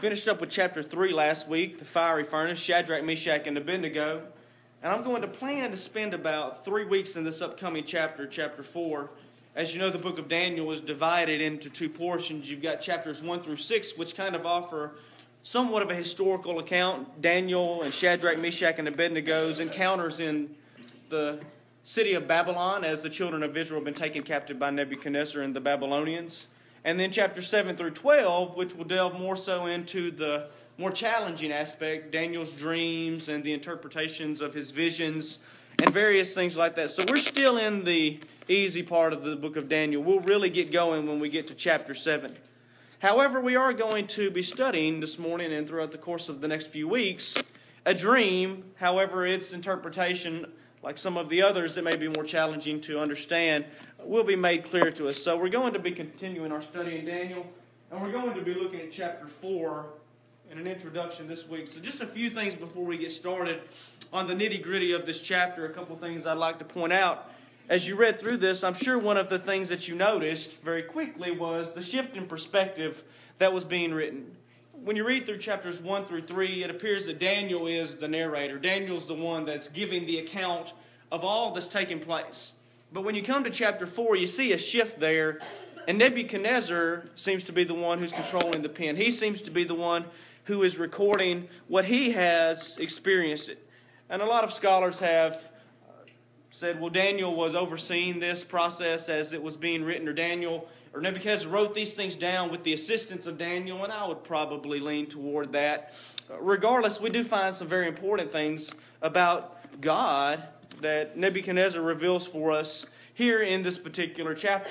finished up with chapter 3 last week, the fiery furnace, Shadrach, Meshach, and Abednego. And I'm going to plan to spend about 3 weeks in this upcoming chapter, chapter 4. As you know, the book of Daniel is divided into two portions. You've got chapters 1 through 6, which kind of offer somewhat of a historical account. Daniel and Shadrach, Meshach, and Abednego's encounters in the city of Babylon as the children of Israel have been taken captive by Nebuchadnezzar and the Babylonians. And then chapters 7 through 12, which will delve more so into the more challenging aspect, Daniel's dreams and the interpretations of his visions and various things like that. So we're still in the easy part of the book of Daniel. We'll really get going when we get to chapter 7. However, we are going to be studying this morning and throughout the course of the next few weeks a dream. However, its interpretation, like some of the others that may be more challenging to understand, will be made clear to us. So we're going to be continuing our study in Daniel, and we're going to be looking at chapter 4 in an introduction this week. So just a few things before we get started on the nitty-gritty of this chapter, a couple things I'd like to point out. As you read through this, I'm sure one of the things that you noticed very quickly was the shift in perspective that was being written. When you read through chapters 1 through 3, it appears that Daniel is the narrator. Daniel's the one that's giving the account of all that's taking place. But when you come to chapter 4, you see a shift there, and Nebuchadnezzar seems to be the one who's controlling the pen. He seems to be the one who is recording what he has experienced. And a lot of scholars have said, well, Daniel was overseeing this process as it was being written, or Nebuchadnezzar wrote these things down with the assistance of Daniel, and I would probably lean toward that. Regardless, we do find some very important things about God that Nebuchadnezzar reveals for us here in this particular chapter.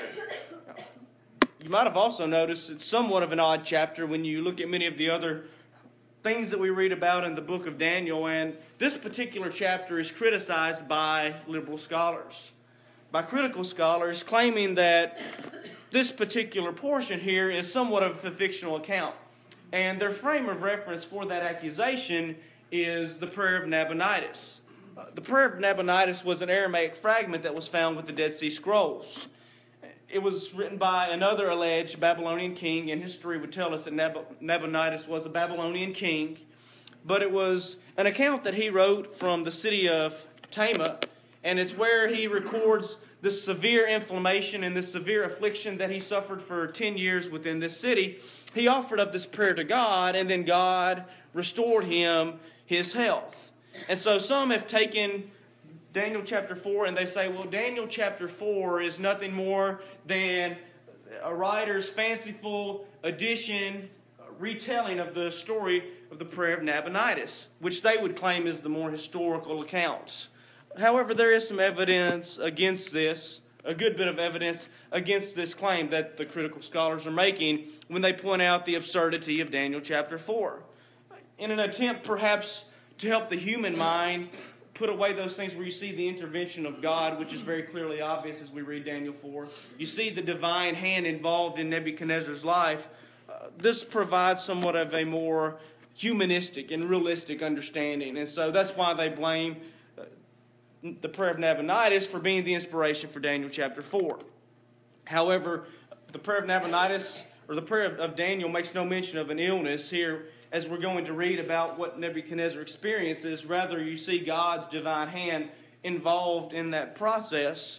You might have also noticed it's somewhat of an odd chapter when you look at many of the other things that we read about in the book of Daniel, and this particular chapter is criticized by liberal scholars, by critical scholars, claiming that this particular portion here is somewhat of a fictional account. And their frame of reference for that accusation is the prayer of Nabonidus. The prayer of Nabonidus was an Aramaic fragment that was found with the Dead Sea Scrolls. It was written by another alleged Babylonian king, and history would tell us that Nabonidus was a Babylonian king. But it was an account that he wrote from the city of Tama, and it's where he records this severe inflammation and this severe affliction that he suffered for 10 years within this city. He offered up this prayer to God, and then God restored him his health. And so some have taken Daniel chapter 4 and they say, well, Daniel chapter 4 is nothing more than a writer's fanciful addition, retelling of the story of the prayer of Nabonidus, which they would claim is the more historical account. However, there is some evidence against this, a good bit of evidence against this claim that the critical scholars are making when they point out the absurdity of Daniel chapter 4. In an attempt perhaps to help the human mind put away those things where you see the intervention of God, which is very clearly obvious as we read Daniel 4. You see the divine hand involved in Nebuchadnezzar's life. This provides somewhat of a more humanistic and realistic understanding. And so that's why they blame the prayer of Nabonidus for being the inspiration for Daniel chapter 4. However, the prayer of Nabonidus, or the prayer of Daniel, makes no mention of an illness here, as we're going to read about what Nebuchadnezzar experiences. Rather, you see God's divine hand involved in that process.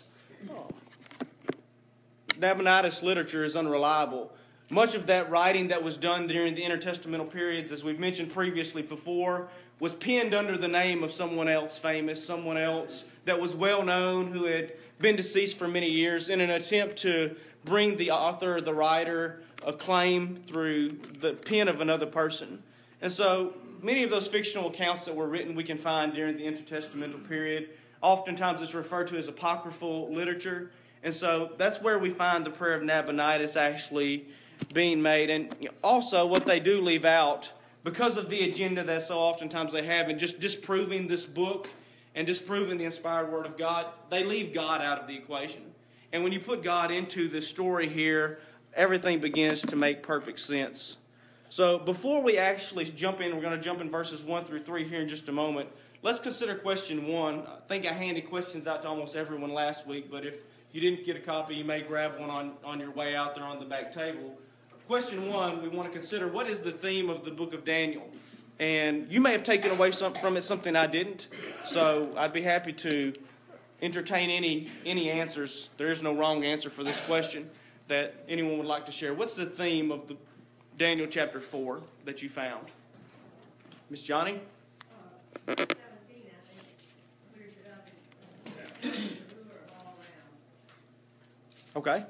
Nabonidus' literature is unreliable. Much of that writing that was done during the intertestamental periods, as we've mentioned previously before, was penned under the name of someone else famous, someone else that was well known, who had been deceased for many years, in an attempt to bring the author, the writer, acclaim through the pen of another person. And so many of those fictional accounts that were written we can find during the intertestamental period. Oftentimes it's referred to as apocryphal literature. And so that's where we find the prayer of Nabonidus actually being made. And also what they do leave out, because of the agenda that so oftentimes they have in just disproving this book and disproving the inspired word of God, they leave God out of the equation. And when you put God into the story here, everything begins to make perfect sense. So before we actually jump in, we're going to jump in verses 1 through 3 here in just a moment. Let's consider question 1. I think I handed questions out to almost everyone last week, but if you didn't get a copy, you may grab one on your way out there on the back table. question one, we want to consider what is the theme of the book of Daniel. And you may have taken away from it something I didn't. So I'd be happy to entertain any answers. There is no wrong answer for this question that anyone would like to share. What's the theme of the Daniel chapter 4 that you found? Miss Johnny? 17, I think, clears it up. The ruler of all realms. Okay.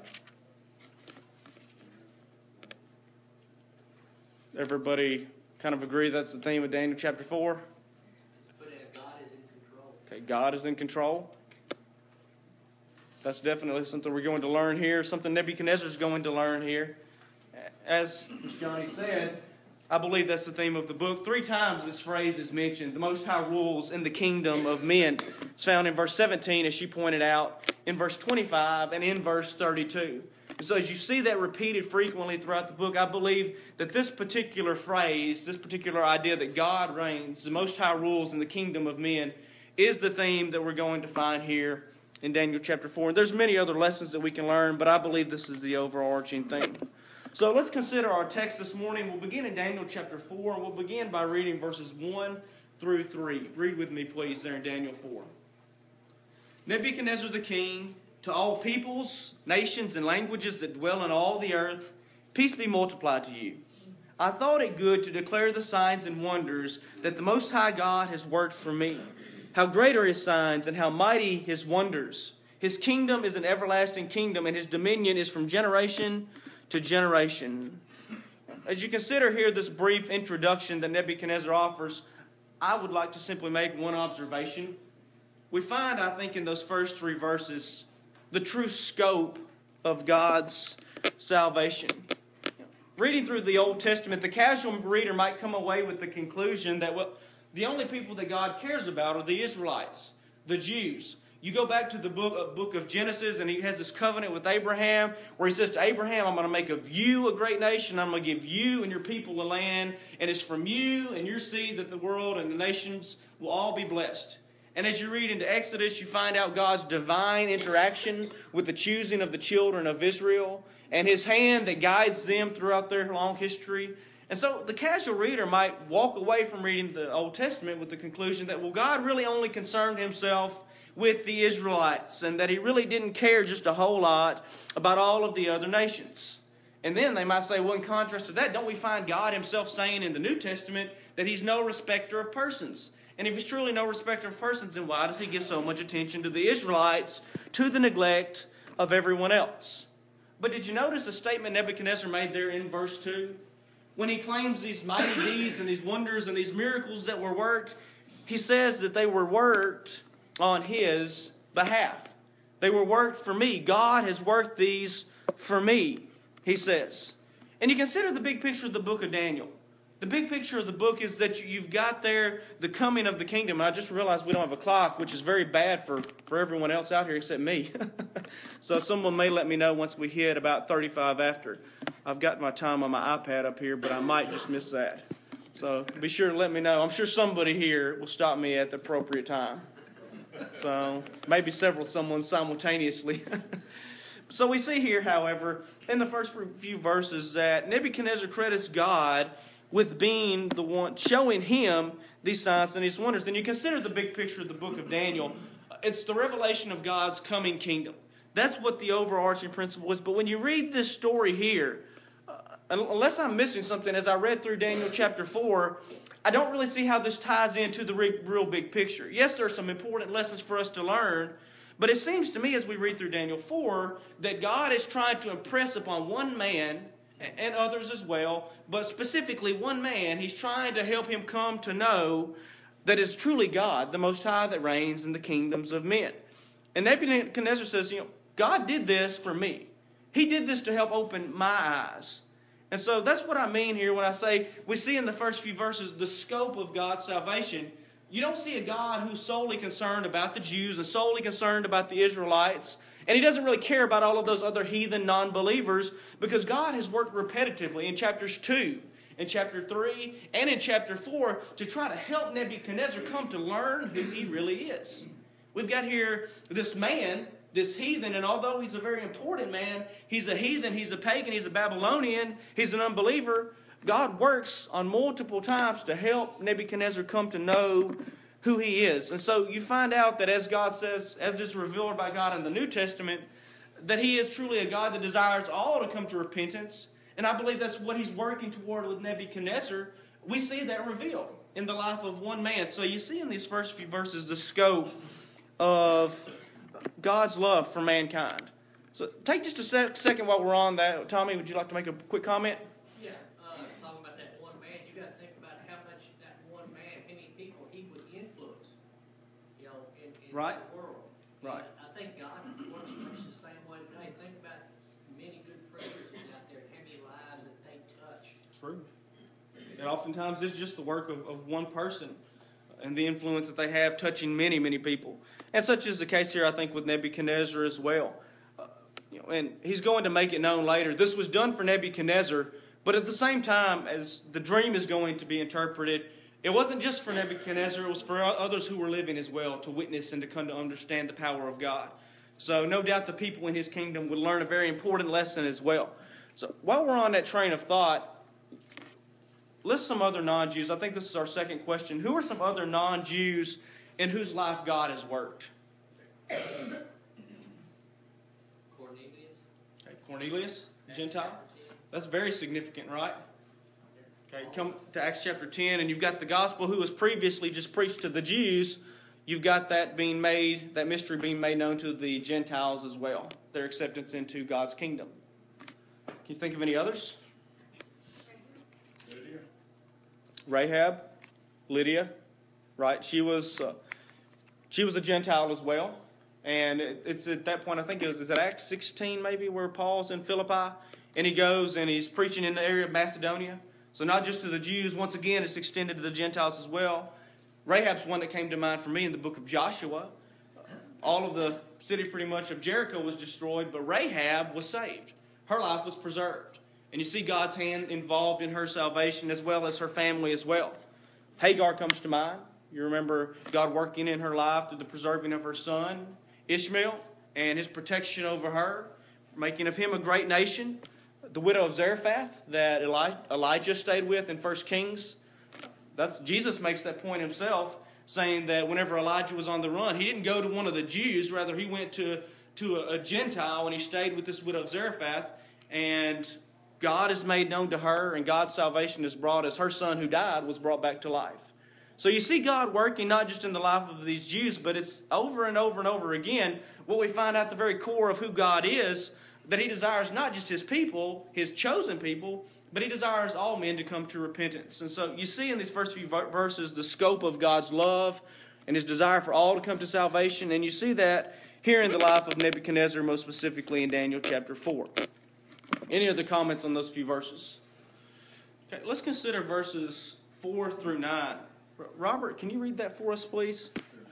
Everybody kind of agree that's the theme of Daniel chapter 4? But God is in control. Okay, God is in control. That's definitely something we're going to learn here, something Nebuchadnezzar is going to learn here. As Johnny said, I believe that's the theme of the book. 3 times this phrase is mentioned. The Most High rules in the kingdom of men. It's found in verse 17, as she pointed out, in verse 25, and in verse 32. And so as you see that repeated frequently throughout the book, I believe that this particular phrase, this particular idea that God reigns, the Most High rules in the kingdom of men, is the theme that we're going to find here in Daniel chapter 4. And there's many other lessons that we can learn, but I believe this is the overarching theme. So let's consider our text this morning. We'll begin in Daniel chapter 4, and we'll begin by reading verses 1 through 3. Read with me, please, there in Daniel 4. Nebuchadnezzar the king, to all peoples, nations, and languages that dwell in all the earth, peace be multiplied to you. I thought it good to declare the signs and wonders that the Most High God has worked for me. How great are his signs, and how mighty his wonders. His kingdom is an everlasting kingdom, and his dominion is from generation to generation. As you consider here this brief introduction that Nebuchadnezzar offers, I would like to simply make one observation. We find, I think, in those first 3 verses, the true scope of God's salvation. Reading through the Old Testament, the casual reader might come away with the conclusion that the only people that God cares about are the Israelites, the Jews. You go back to the book of Genesis, and he has this covenant with Abraham, where he says to Abraham, I'm going to make of you a great nation. I'm going to give you and your people a land, and it's from you and your seed that the world and the nations will all be blessed. And as you read into Exodus, you find out God's divine interaction with the choosing of the children of Israel and his hand that guides them throughout their long history. And so the casual reader might walk away from reading the Old Testament with the conclusion that, well, God really only concerned himself with the Israelites and that he really didn't care just a whole lot about all of the other nations. And then they might say, well, in contrast to that, don't we find God himself saying in the New Testament that he's no respecter of persons? And if he's truly no respecter of persons, then why does he give so much attention to the Israelites to the neglect of everyone else? But did you notice the statement Nebuchadnezzar made there in verse 2? When he claims these mighty deeds and these wonders and these miracles that were worked, he says that they were worked on his behalf. They were worked for me. God has worked these for me, he says. And you consider the big picture of the book of Daniel. The big picture of the book is that you've got there the coming of the kingdom. And I just realized we don't have a clock, which is very bad for everyone else out here except me. So someone may let me know once we hit about 35 after. I've got my time on my iPad up here, but I might just miss that. So be sure to let me know. I'm sure somebody here will stop me at the appropriate time. So maybe someone simultaneously. So we see here, however, in the first few verses that Nebuchadnezzar credits God with being the one showing him these signs and these wonders. And you consider the big picture of the book of Daniel. It's the revelation of God's coming kingdom. That's what the overarching principle is. But when you read this story here, unless I'm missing something, as I read through Daniel chapter 4, I don't really see how this ties into the real big picture. Yes, there are some important lessons for us to learn, but it seems to me as we read through Daniel 4 that God is trying to impress upon one man, and others as well, but specifically one man, he's trying to help him come to know that it's truly God, the Most High, that reigns in the kingdoms of men. And Nebuchadnezzar says, God did this for me. He did this to help open my eyes. And so that's what I mean here when I say we see in the first few verses the scope of God's salvation. You don't see a God who's solely concerned about the Jews and solely concerned about the Israelites. And he doesn't really care about all of those other heathen non-believers because God has worked repetitively in chapters 2, in chapter 3, and in chapter 4 to try to help Nebuchadnezzar come to learn who he really is. We've got here this man this heathen, and although he's a very important man, he's a heathen, he's a pagan, he's a Babylonian, he's an unbeliever. God works on multiple times to help Nebuchadnezzar come to know who he is. And so you find out that as God says, as is revealed by God in the New Testament, that he is truly a God that desires all to come to repentance. And I believe that's what he's working toward with Nebuchadnezzar. We see that revealed in the life of one man. So you see in these first few verses the scope of God's love for mankind. So take just a second while we're on that. Tommy, would you like to make a quick comment? Yeah, talking about that one man, you got to think about how much that one man, how many people he would influence, in Right. the world. Right. And I think God works much the same way today. Think about many good preachers out there, how many lives that they touch. True. And oftentimes it's just the work of one person and the influence that they have touching many, many people. And such is the case here, I think, with Nebuchadnezzar as well. And he's going to make it known later. This was done for Nebuchadnezzar, but at the same time, as the dream is going to be interpreted, it wasn't just for Nebuchadnezzar, it was for others who were living as well to witness and to come to understand the power of God. So no doubt the people in his kingdom would learn a very important lesson as well. So while we're on that train of thought, list some other non-Jews. I think this is our second question. Who are some other non-Jews in whose life God has worked? Cornelius, Gentile. That's very significant, right? Okay, come to Acts chapter 10, and you've got the gospel who was previously just preached to the Jews. You've got that mystery being made known to the Gentiles as well, their acceptance into God's kingdom. Can you think of any others? Rahab, Lydia, right? She was a Gentile as well. And it's at that point, I think is it Acts 16 maybe, where Paul's in Philippi, and he goes and he's preaching in the area of Macedonia. So not just to the Jews, once again, it's extended to the Gentiles as well. Rahab's one that came to mind for me in the book of Joshua. All of the city pretty much of Jericho was destroyed, but Rahab was saved. Her life was preserved. And you see God's hand involved in her salvation as well as her family as well. Hagar comes to mind. You remember God working in her life through the preserving of her son, Ishmael, and his protection over her, making of him a great nation. The widow of Zarephath that Elijah stayed with in 1 Kings. Jesus makes that point himself, saying that whenever Elijah was on the run, he didn't go to one of the Jews. Rather, he went to a Gentile, and he stayed with this widow of Zarephath. And God is made known to her, and God's salvation is brought as her son who died was brought back to life. So you see God working not just in the life of these Jews, but it's over and over and over again what we find out the very core of who God is, that he desires not just his people, his chosen people, but he desires all men to come to repentance. And so you see in these first few verses the scope of God's love and his desire for all to come to salvation. And you see that here in the life of Nebuchadnezzar, most specifically in Daniel chapter 4. Any other comments on those few verses? Okay, let's consider verses 4 through 9. Robert, can you read that for us, please?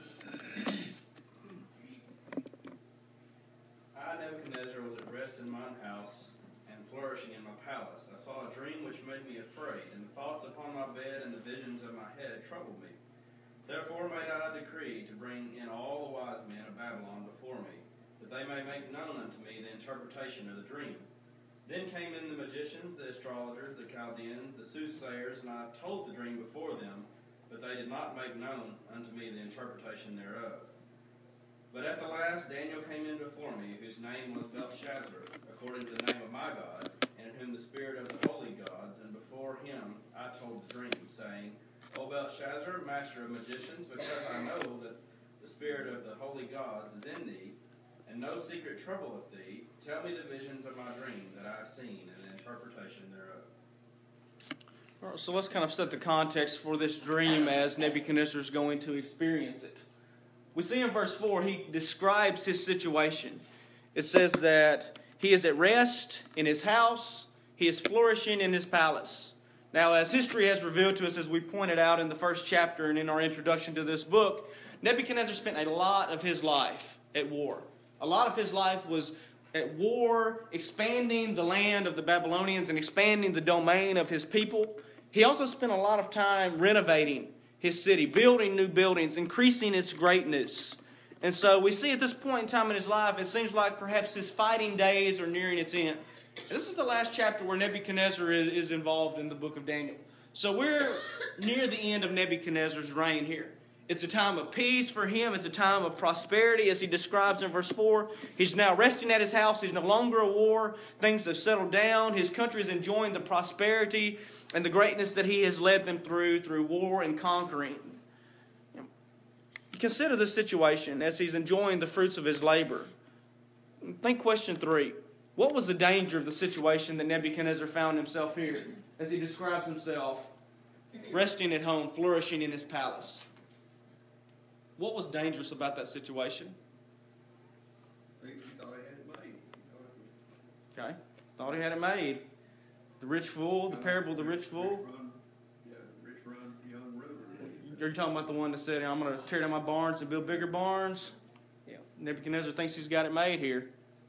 I, Nebuchadnezzar, was at rest in mine house and flourishing in my palace. I saw a dream which made me afraid, and the thoughts upon my bed and the visions of my head troubled me. Therefore made I a decree to bring in all the wise men of Babylon before me, that they may make known unto me the interpretation of the dream. Then came in the magicians, the astrologers, the Chaldeans, the soothsayers, and I told the dream before them, but they did not make known unto me the interpretation thereof. But at the last Daniel came in before me, whose name was Belshazzar, according to the name of my God, and in whom the spirit of the holy gods, and before him I told the dream, saying, O Belshazzar, master of magicians, because I know that the spirit of the holy gods is in thee, and no secret troubleth thee, tell me the visions of my dream that I have seen, and the interpretation thereof. All right, so let's kind of set the context for this dream as Nebuchadnezzar is going to experience it. We see in verse 4, he describes his situation. It says that he is at rest in his house, he is flourishing in his palace. Now, as history has revealed to us, as we pointed out in the first chapter and in our introduction to this book, Nebuchadnezzar spent a lot of his life at war. A lot of his life was at war, expanding the land of the Babylonians and expanding the domain of his people. He also spent a lot of time renovating his city, building new buildings, increasing its greatness. And so we see at this point in time in his life, it seems like perhaps his fighting days are nearing its end. And this is the last chapter where Nebuchadnezzar is involved in the book of Daniel. So we're near the end of Nebuchadnezzar's reign here. It's a time of peace for him. It's a time of prosperity, as he describes in verse 4. He's now resting at his house. He's no longer at war. Things have settled down. His country is enjoying the prosperity and the greatness that he has led them through war and conquering. Consider this situation as he's enjoying the fruits of his labor. Think question 3. What was the danger of the situation that Nebuchadnezzar found himself here as he describes himself resting at home, flourishing in his palace? What was dangerous about that situation? He thought he had it made. Okay. Thought he had it made. The rich fool, the parable of the rich fool. Rich run, young ruler. You're talking about the one that said, I'm going to tear down my barns and build bigger barns? Yeah. Nebuchadnezzar thinks he's got it made here.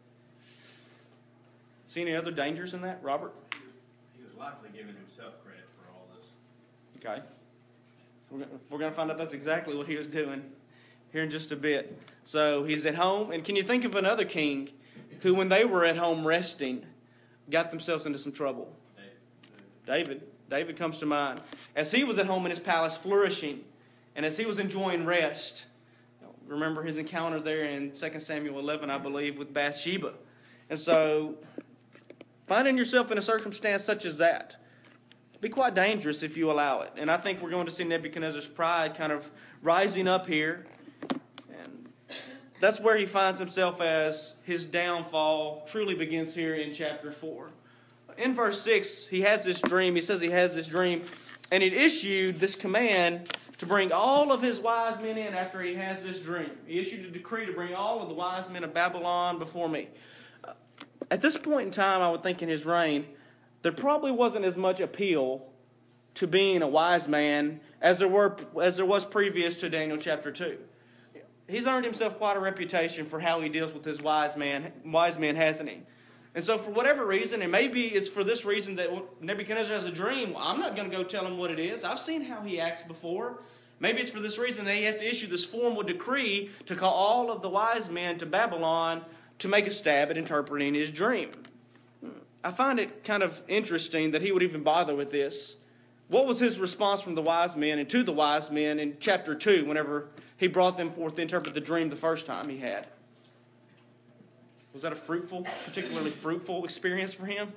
See any other dangers in that, Robert? He was likely giving himself credit for all this. Okay. So we're going to find out that's exactly what he was doing here in just a bit. So he's at home. And can you think of another king who, when they were at home resting, got themselves into some trouble? David. David comes to mind. As he was at home in his palace flourishing, and as he was enjoying rest, remember his encounter there in 2 Samuel 11, I believe, with Bathsheba. And so, finding yourself in a circumstance such as that, be quite dangerous if you allow it. And I think we're going to see Nebuchadnezzar's pride kind of rising up here. And that's where he finds himself as his downfall truly begins here in chapter 4. In verse 6, he has this dream. He says he has this dream. And it issued this command to bring all of his wise men in after he has this dream. He issued a decree to bring all of the wise men of Babylon before me. At this point in time, I would think in his reign, there probably wasn't as much appeal to being a wise man as there was previous to Daniel chapter 2. He's earned himself quite a reputation for how he deals with his wise men, hasn't he? And so for whatever reason, and maybe it's for this reason that Nebuchadnezzar has a dream, well, I'm not going to go tell him what it is. I've seen how he acts before. Maybe it's for this reason that he has to issue this formal decree to call all of the wise men to Babylon to make a stab at interpreting his dream. I find it kind of interesting that he would even bother with this. What was his response from the wise men and to the wise men in chapter 2 whenever he brought them forth to interpret the dream the first time he had? Was that a particularly fruitful experience for him?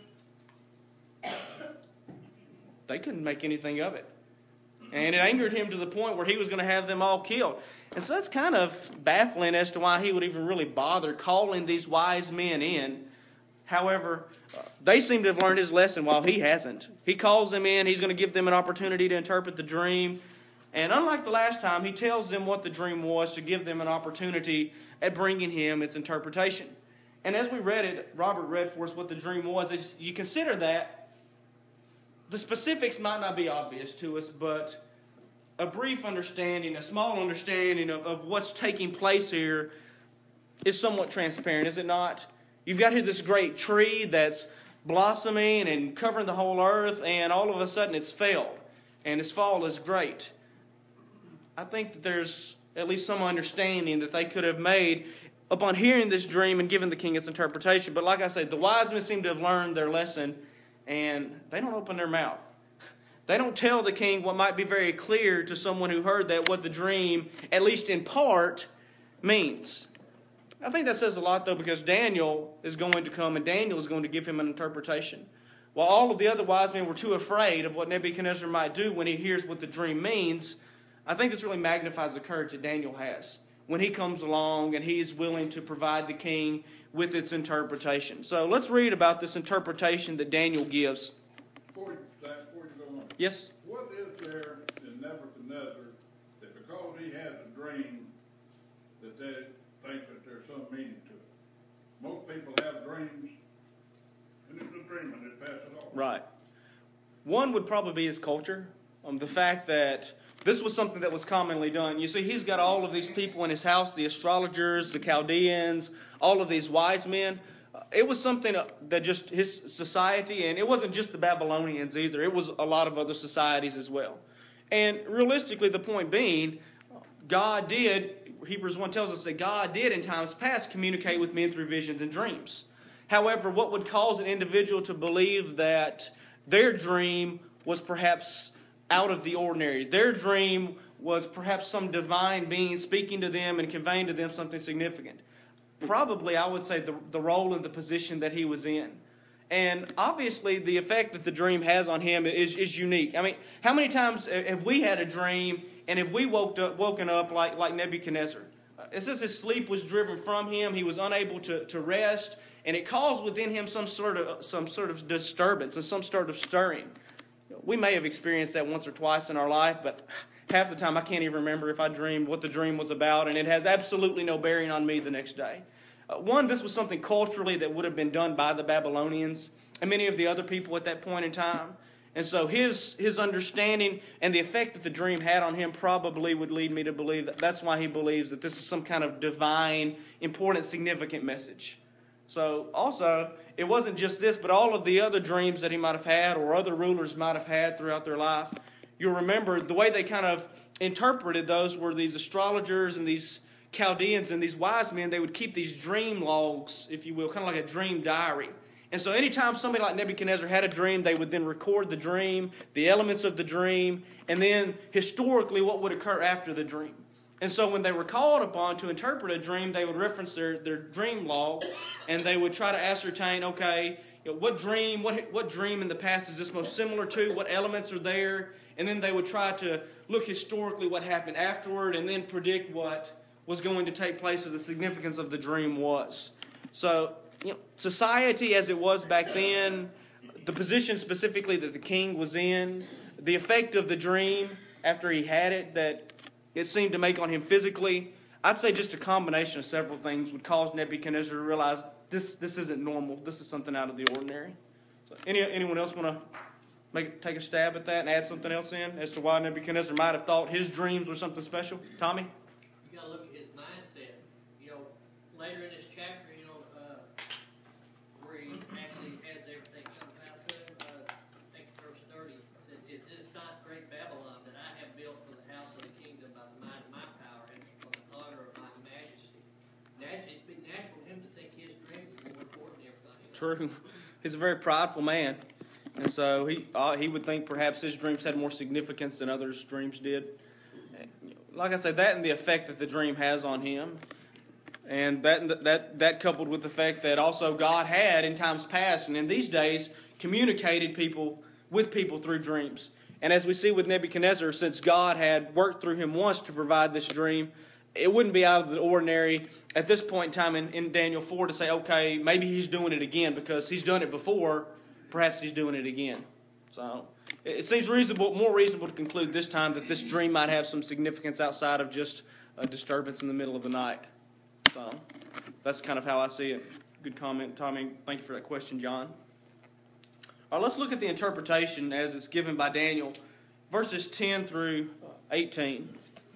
They couldn't make anything of it. And it angered him to the point where he was going to have them all killed. And so that's kind of baffling as to why he would even really bother calling these wise men in. However, they seem to have learned his lesson while he hasn't. He calls them in. He's going to give them an opportunity to interpret the dream. And unlike the last time, he tells them what the dream was to give them an opportunity at bringing him its interpretation. And as we read it, Robert read for us what the dream was. As you consider that, the specifics might not be obvious to us, but a brief understanding, a small understanding of what's taking place here is somewhat transparent, is it not? You've got here this great tree that's blossoming and covering the whole earth, and all of a sudden it's failed, and its fall is great. I think that there's at least some understanding that they could have made upon hearing this dream and giving the king its interpretation. But like I said, the wise men seem to have learned their lesson, and they don't open their mouth. They don't tell the king what might be very clear to someone who heard that, what the dream, at least in part, means. I think that says a lot, though, because Daniel is going to come, and Daniel is going to give him an interpretation. While all of the other wise men were too afraid of what Nebuchadnezzar might do when he hears what the dream means, I think this really magnifies the courage that Daniel has when he comes along and he is willing to provide the king with its interpretation. So let's read about this interpretation that Daniel gives. Before you go on. Yes? What is there in Nebuchadnezzar that because he has a dream that they think that there's some meaning to it? Most people have dreams, and it's a dream and they pass it off. Right. One would probably be his culture. The fact that this was something that was commonly done. You see, he's got all of these people in his house, the astrologers, the Chaldeans, all of these wise men. It was something that just his society, and it wasn't just the Babylonians either. It was a lot of other societies as well. And realistically, the point being, God did Hebrews 1 tells us that God did in times past communicate with men through visions and dreams. However, what would cause an individual to believe that their dream was perhaps out of the ordinary? Their dream was perhaps some divine being speaking to them and conveying to them something significant. Probably, I would say, the role and the position that he was in. And obviously, the effect that the dream has on him is unique. I mean, how many times have we had a dream and have we woken up like Nebuchadnezzar? It says his sleep was driven from him. He was unable to rest. And it caused within him some sort of disturbance and some sort of stirring. We may have experienced that once or twice in our life, but half the time I can't even remember if I dreamed what the dream was about, and it has absolutely no bearing on me the next day. This was something culturally that would have been done by the Babylonians and many of the other people at that point in time. And so his understanding and the effect that the dream had on him probably would lead me to believe that that's why he believes that this is some kind of divine, important, significant message. So also, it wasn't just this, but all of the other dreams that he might have had or other rulers might have had throughout their life. You'll remember the way they kind of interpreted those were these astrologers and these Chaldeans and these wise men. They would keep these dream logs, if you will, kind of like a dream diary. And so anytime somebody like Nebuchadnezzar had a dream, they would then record the dream, the elements of the dream, and then historically what would occur after the dream. And so when they were called upon to interpret a dream, they would reference their dream log, and they would try to ascertain, okay, what dream in the past is this most similar to? What elements are there? And then they would try to look historically what happened afterward and then predict what was going to take place or the significance of the dream was. So, society as it was back then, the position specifically that the king was in, the effect of the dream after he had it that it seemed to make on him physically, I'd say just a combination of several things would cause Nebuchadnezzar to realize this isn't normal. This is something out of the ordinary. So anyone else want to take a stab at that and add something else in as to why Nebuchadnezzar might have thought his dreams were something special? Tommy? You got to look at his mindset. Later in this chapter, where he actually has everything come out to him, I think verse 30 said, "Is this not great Babylon that I have built for the house of the kingdom by the might of my power and for the honor of my majesty?" It'd be natural for him to think his dreams are more important than everything. True. He's a very prideful man. And so he would think perhaps his dreams had more significance than others' dreams did. Like I said, that and the effect that the dream has on him. And that coupled with the fact that also God had in times past and in these days communicated with people through dreams. And as we see with Nebuchadnezzar, since God had worked through him once to provide this dream, it wouldn't be out of the ordinary at this point in time in Daniel 4 to say, okay, maybe he's doing it again because he's done it before. Perhaps he's doing it again. So it seems more reasonable to conclude this time that this dream might have some significance outside of just a disturbance in the middle of the night. So that's kind of how I see it. Good comment, Tommy. Thank you for that question, John. All right, let's look at the interpretation as it's given by Daniel, verses 10 through 18.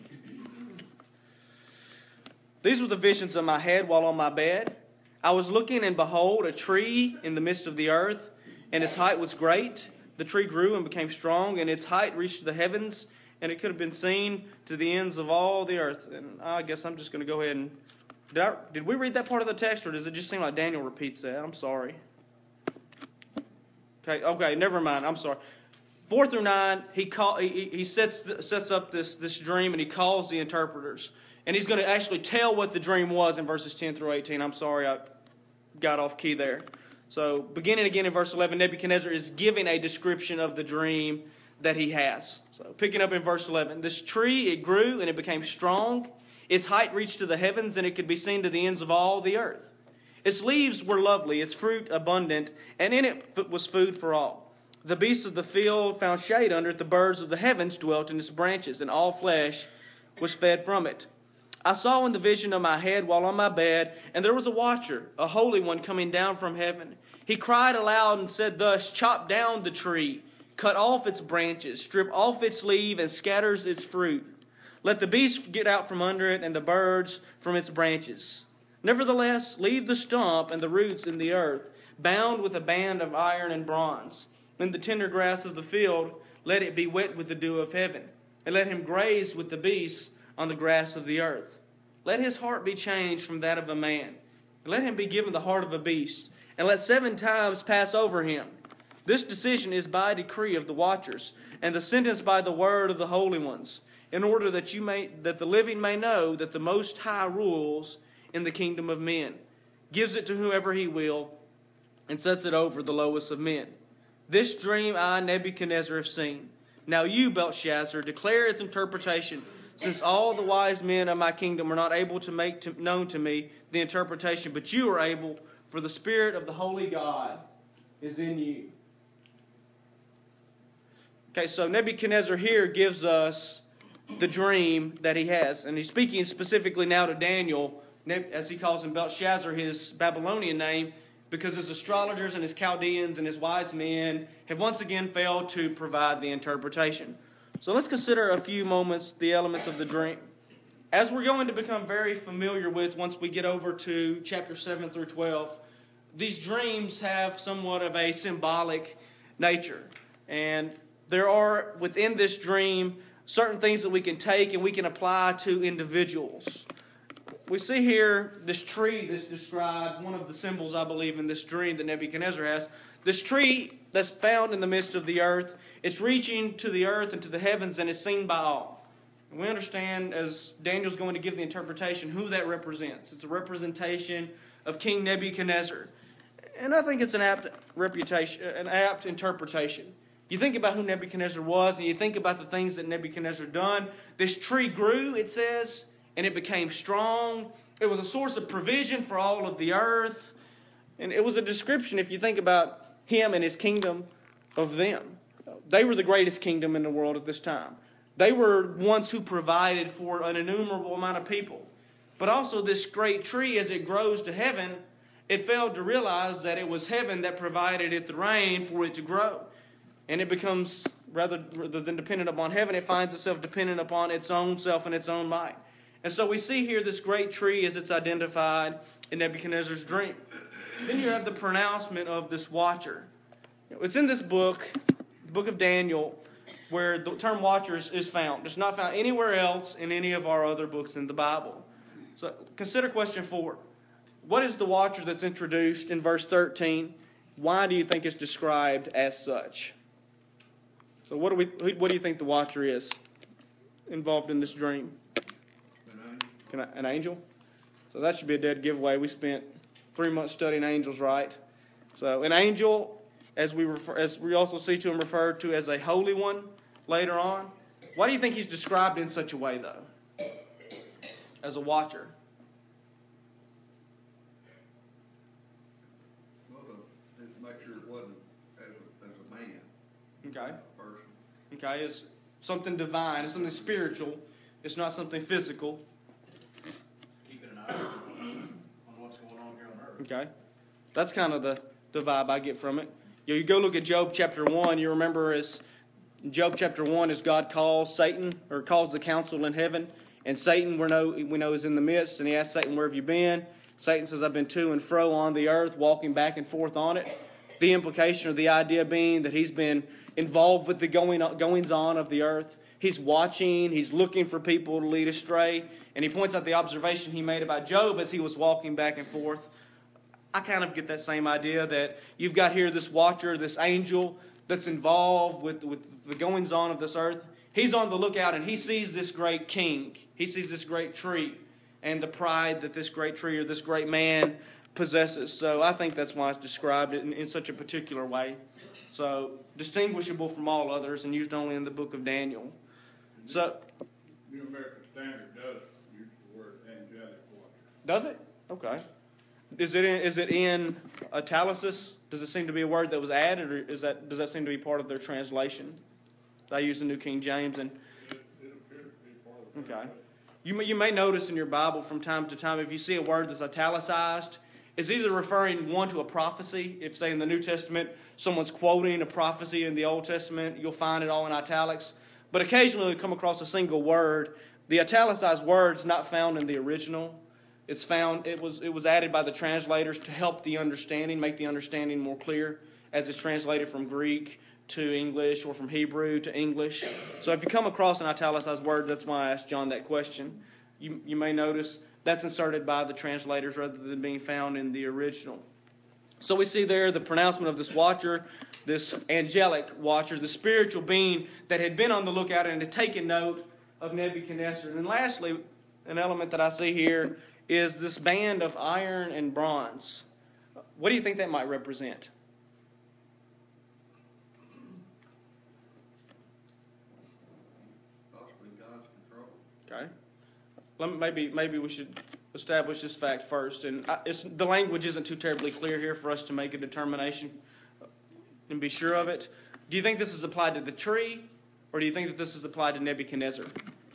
"These were the visions of my head while on my bed. I was looking, and behold, a tree in the midst of the earth, and its height was great. The tree grew and became strong, and its height reached to the heavens, and it could have been seen to the ends of all the earth." And I guess I'm just going to go ahead and... Did we read that part of the text, or does it just seem like Daniel repeats that? I'm sorry. Okay, never mind. I'm sorry. 4 through 9, he sets up this dream, and he calls the interpreters. And he's going to actually tell what the dream was in verses 10 through 18. I'm sorry, I got off key there. So, beginning again in verse 11, Nebuchadnezzar is giving a description of the dream that he has. So, picking up in verse 11, "This tree, it grew and it became strong. Its height reached to the heavens, and it could be seen to the ends of all the earth. Its leaves were lovely, its fruit abundant, and in it was food for all. The beasts of the field found shade under it, the birds of the heavens dwelt in its branches, and all flesh was fed from it. I saw in the vision of my head while on my bed, and there was a watcher, a holy one, coming down from heaven. He cried aloud and said thus, 'Chop down the tree, cut off its branches, strip off its leaf, and scatters its fruit. Let the beasts get out from under it, and the birds from its branches. Nevertheless, leave the stump and the roots in the earth, bound with a band of iron and bronze. And the tender grass of the field, let it be wet with the dew of heaven, and let him graze with the beasts on the grass of the earth. let his heart be changed from that of a man. And let him be given the heart of a beast. And let 7 times pass over him. This decision is by decree of the watchers, and the sentence by the word of the holy ones, in order that the living may know that the Most High rules in the kingdom of men, gives it to whoever he will, and sets it over the lowest of men. This dream I, Nebuchadnezzar, have seen. Now you, Belshazzar, declare its interpretation, since all the wise men of my kingdom are not able to make known to me the interpretation, but you are able, for the Spirit of the holy God is in you. Okay, so Nebuchadnezzar here gives us the dream that he has. And he's speaking specifically now to Daniel, as he calls him Belshazzar, his Babylonian name, because his astrologers and his Chaldeans and his wise men have once again failed to provide the interpretation. So let's consider a few moments the elements of the dream. As we're going to become very familiar with once we get over to chapter 7 through 12, these dreams have somewhat of a symbolic nature. And there are, within this dream, certain things that we can take and we can apply to individuals. We see here this tree that's described, one of the symbols, I believe, in this dream that Nebuchadnezzar has. This tree that's found in the midst of the earth, it's reaching to the earth and to the heavens and is seen by all. And we understand, as Daniel's going to give the interpretation, who that represents. It's a representation of King Nebuchadnezzar. And I think it's an apt interpretation. You think about who Nebuchadnezzar was, and you think about the things that Nebuchadnezzar done. This tree grew, it says, and it became strong. It was a source of provision for all of the earth. And it was a description, if you think about him and his kingdom, of them. They were the greatest kingdom in the world at this time. They were ones who provided for an innumerable amount of people. But also this great tree, as it grows to heaven, it failed to realize that it was heaven that provided it the rain for it to grow. And it becomes, rather than dependent upon heaven, it finds itself dependent upon its own self and its own might. And so we see here this great tree as it's identified in Nebuchadnezzar's dream. Then you have the pronouncement of this watcher. It's in this book, the book of Daniel, where the term watchers is found. It's not found anywhere else in any of our other books in the Bible. So consider question 4. What is the watcher that's introduced in verse 13? Why do you think it's described as such? So what do you think the watcher is involved in this dream? An angel? So that should be a dead giveaway. We spent 3 months studying angels, right? So an angel, as we also see to him referred to as a holy one later on. Why do you think he's described in such a way, though? As a watcher. Well, to make sure it wasn't as a man. Okay. A person. Okay, it's something divine. It's something spiritual. It's not something physical. Just keeping an eye on what's going on here on earth. Okay. That's kind of the vibe I get from it. You go look at Job chapter 1. You remember as Job chapter 1 as God calls Satan, or calls the council in heaven. And Satan, we know is in the midst. And he asks Satan, where have you been? Satan says, I've been to and fro on the earth, walking back and forth on it. The implication or the idea being that he's been involved with the goings-on of the earth. He's watching. He's looking for people to lead astray. And he points out the observation he made about Job as he was walking back and forth. I kind of get that same idea that you've got here this watcher, this angel that's involved with the goings-on of this earth. He's on the lookout and he sees this great king. He sees this great tree and the pride that this great tree or this great man possesses. So I think that's why it's described in such a particular way. So distinguishable from all others and used only in the book of Daniel. So New American Standard does use the word angelic watcher. does it? Okay. Is it in italics? Does it seem to be a word that was added, or does that seem to be part of their translation? They use the New King James, and It appears to be part of the okay. You may notice in your Bible from time to time, if you see a word that's italicized, it's either referring, one, to a prophecy. If, say, in the New Testament, someone's quoting a prophecy in the Old Testament, you'll find it all in italics. But occasionally you come across a single word. The italicized word's not found in the original. It was added by the translators to help the understanding, make the understanding more clear as it's translated from Greek to English or from Hebrew to English. So if you come across an italicized word, that's why I asked John that question. You may notice That's inserted by the translators rather than being found in the original. So we see there the pronouncement of this watcher, this angelic watcher, the spiritual being that had been on the lookout and had taken note of Nebuchadnezzar. And lastly, an element that I see here is this band of iron and bronze. What do you think that might represent? Possibly God's control. Okay. Maybe we should establish this fact first. And the language isn't too terribly clear here for us to make a determination and be sure of it. Do you think this is applied to the tree, or do you think that this is applied to Nebuchadnezzar?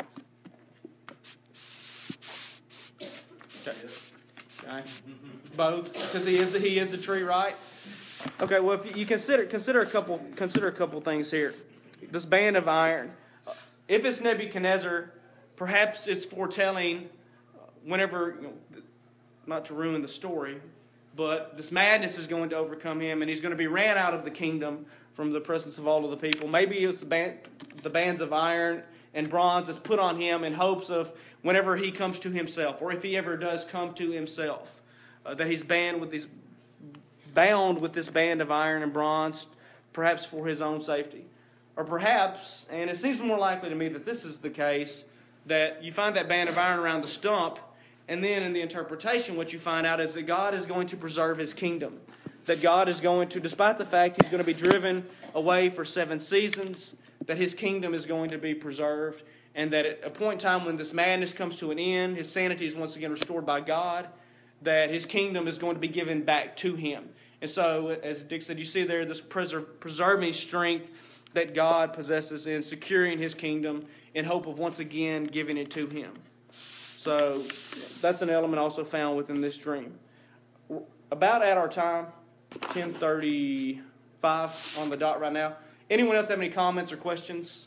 Okay. Both, because he is the tree, right? Okay. Well, if you consider a couple things here. This band of iron. If it's Nebuchadnezzar, perhaps it's foretelling whenever, not to ruin the story, but this madness is going to overcome him, and he's going to be ran out of the kingdom from the presence of all of the people. Maybe it's the bands of iron and bronze that's put on him in hopes of whenever he comes to himself, or if he ever does come to himself, that he's bound with this band of iron and bronze, perhaps for his own safety. Or perhaps, and it seems more likely to me that this is the case, that you find that band of iron around the stump, and then in the interpretation what you find out is that God is going to preserve his kingdom. That God is going to, despite the fact he's going to be driven away for 7 seasons, that his kingdom is going to be preserved, and that at a point in time when this madness comes to an end, his sanity is once again restored by God, that his kingdom is going to be given back to him. And so, as Dick said, you see there this preserving strength that God possesses in securing his kingdom in hope of once again giving it to him. So that's an element also found within this dream. About at our time, 10:35 on the dot right now. Anyone else have any comments or questions